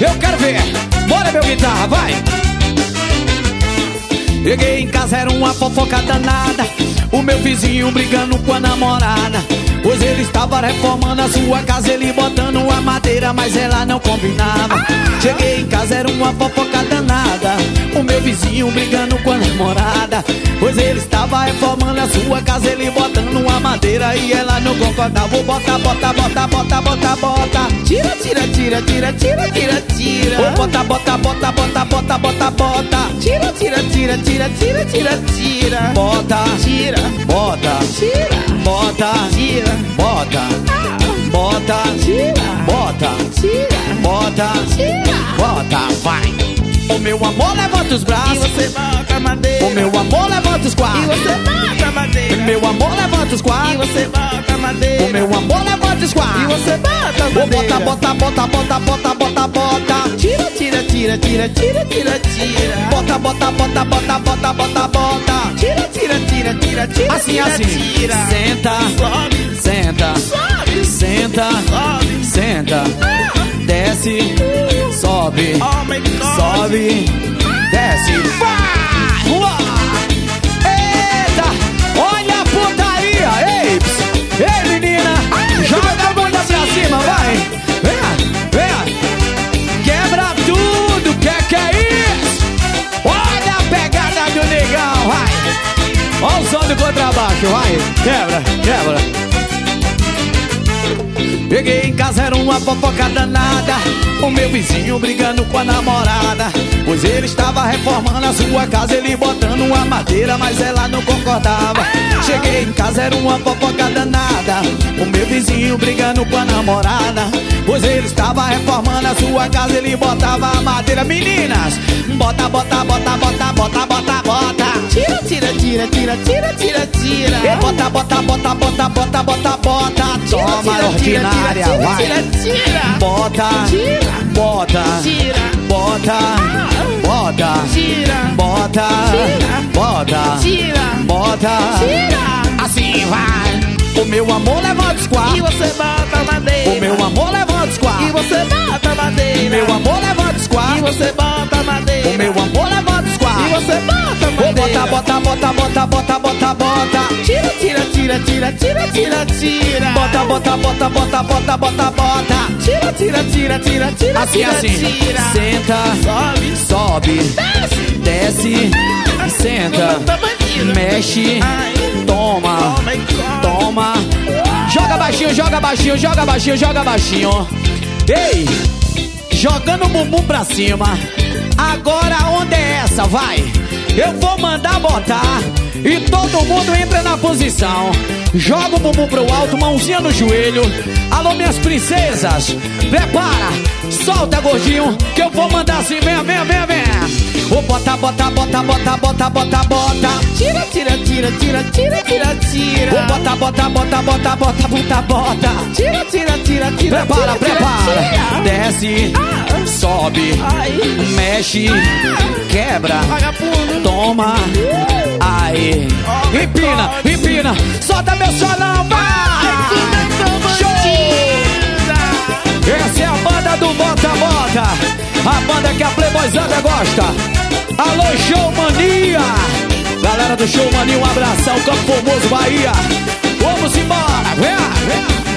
Eu quero ver. Bora, meu guitarra, vai. Cheguei em casa, era uma fofoca danada. O meu vizinho brigando com a namorada, pois ele estava reformando a sua casa, ele botando a madeira, mas ela não combinava. Cheguei em casa, era uma fofoca danada. O meu vizinho brigando com a namorada, pois ele estava reformando a sua casa, ele botando a madeira e ela não concordava. Vou bota, bota, bota, bota, bota, bota. Tira, tira, tira, tira, tira, tira, tira. Vou bota, bota, bota, bota, bota, bota, bota. Tira, tira, tira, tira, tira, tira, tira. Bota, tira, bota, tira, bota, tira, bota, bota, tira, bota, tira, bota, tira, bota, vai. O meu amor levanta os braços e você bota a madeira. O meu amor levanta os quatro e você bota a madeira. O meu amor levanta os quatro e você bota a madeira. O meu amor levanta os quatro e você bota a madeira. Bota, bota, bota, bota, bota, bota. Tira, tira, tira, tira, tira, tira, tira. Bota, bota, bota, bota, bota, bota, bota. Tira, tira, tira, tira, tira. Assim, tira, assim. Tira. Senta, sobe, senta, sobe, senta, sobe, senta, desce, sobe, oh my God. sobe, desce, vai! Uau! Eita! Olha a putaria! Ei, ei menina! Joga a bunda pra cima, vai! Venha, venha! Quebra tudo! Que é isso? Olha a pegada do negão, vai! Olha o som do contrabaixo, vai! Quebra, quebra! Cheguei em casa, era uma fofoca danada. O meu vizinho brigando com a namorada, pois ele estava reformando a sua casa, ele botando uma madeira, mas ela não concordava. Cheguei em casa, era uma fofoca danada. O meu vizinho brigando com a namorada, pois ele estava reformando a sua casa, ele botava a madeira. Meninas, bota, bota, bota, bota, bota, bota, bota. Tira, tira, tira, tira, tira, tira, tira. Bota, bota, bota, bota, bota, bota, bota. Toma, ordinária, vai. Tira, tira, Bota, tira, bota, tira, bota, bota, tira, bota, tira, bota, tira, bota. tira. Assim vai. O meu amor levanta os quatro. E você bota a madeira. O meu amor levanta os quatro. E você bota a madeira. Meu amor levanta os E quatro. você bota a madeira. O meu amor levanta os quatro. E você bota a madeira. Bota, bota, bota, bota, bota, bota, bota. Tira, tira, tira, tira, tira, tira, tira. Bota, bota, bota, bota, bota, bota, bota. Tira, tira, tira, tira, tira, Assim, tira, assim. tira. Senta, Sobe, sobe, desce, desce, senta, mexe, ai, toma, oh my God. toma. Joga baixinho, joga baixinho, joga baixinho, joga baixinho. Ei, jogando o bumbum pra cima. Agora a onda é essa, vai. Eu vou mandar botar e todo mundo entra na posição. Joga o bumbum pro alto, mãozinha no joelho. Alô, minhas princesas, prepara, solta, gordinho, que eu vou mandar assim, venha, venha, venha, venha. Vou bota, bota, bota, bota, bota, bota, bota. Tira, tira, tira, tira, tira, tira, tira. Vou bota, bota, bota, bota, bota, bota, bota. Tira, tira, tira, tira. Prepara, tira, prepara. tira. Desce, sobe, Ai, mexe, quebra, vagabundo. toma, ai. Empina, empina, solta meu solão, vai! Show! Essa é a banda do Bota Bota, a banda que a Playboyzada gosta. Alô, Show Mania! Galera do Show Mania, um abração, Campo Formoso, Bahia. Vamos embora, vem, vem.